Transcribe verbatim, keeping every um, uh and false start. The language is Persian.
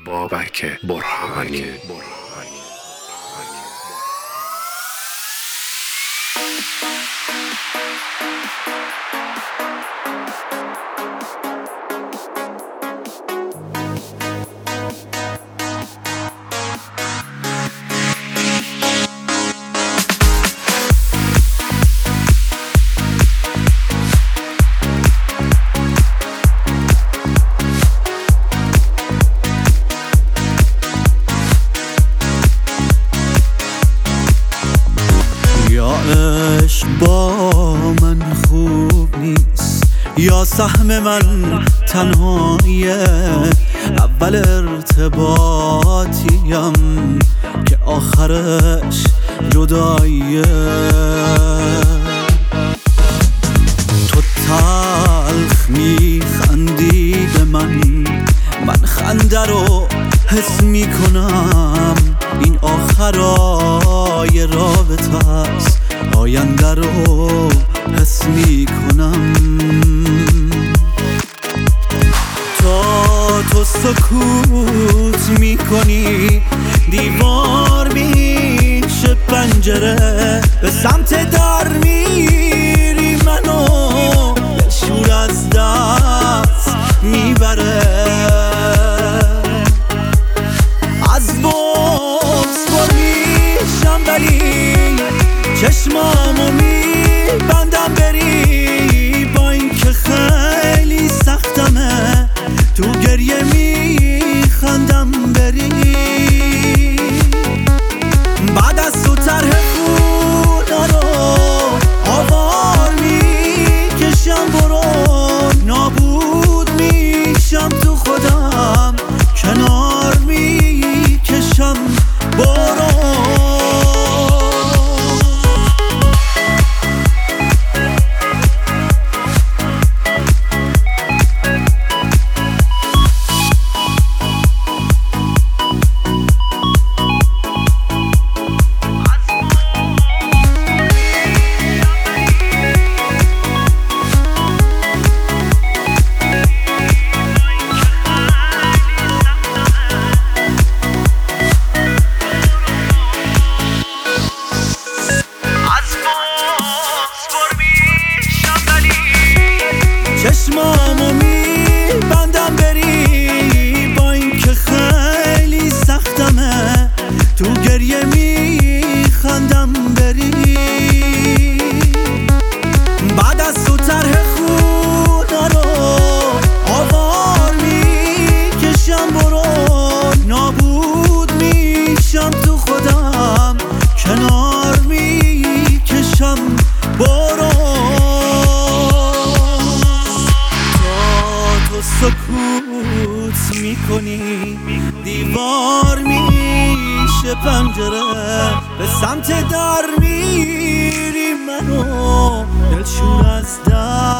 بابک برهانی. عشق با من خوب نیست، یا سهم من تنهاییه. اول ارتباطیم که آخرش جداییه. تو تلخ میخندی به من، من خنده رو حس میکنم. این آخرای رابطه است، آینده رو حس میکنم. تا تو سکوت میکنی دیوار میشه پنجره. به سمت در میری منو دلشور از دست میبره. از بغض پر میشم ولی چشمامو میبندم بری. با این که خیلی سختمه تو گریه میخندم بری. بعد از تو طرح خونا رو آوار میکشم برو. نابود میشم تو خودم کنار میکشم برو. چشمامو میبندم بری. با این که خیلی سختمه تو گریه میخندم بری. بعد از تو طرح خونا رو آوار میکشم برو. نابود میشم تو خودم کنار میکشم برو. سکوت میکنی دیوار میشه پنجره. به سمت در میری منو دلشور از در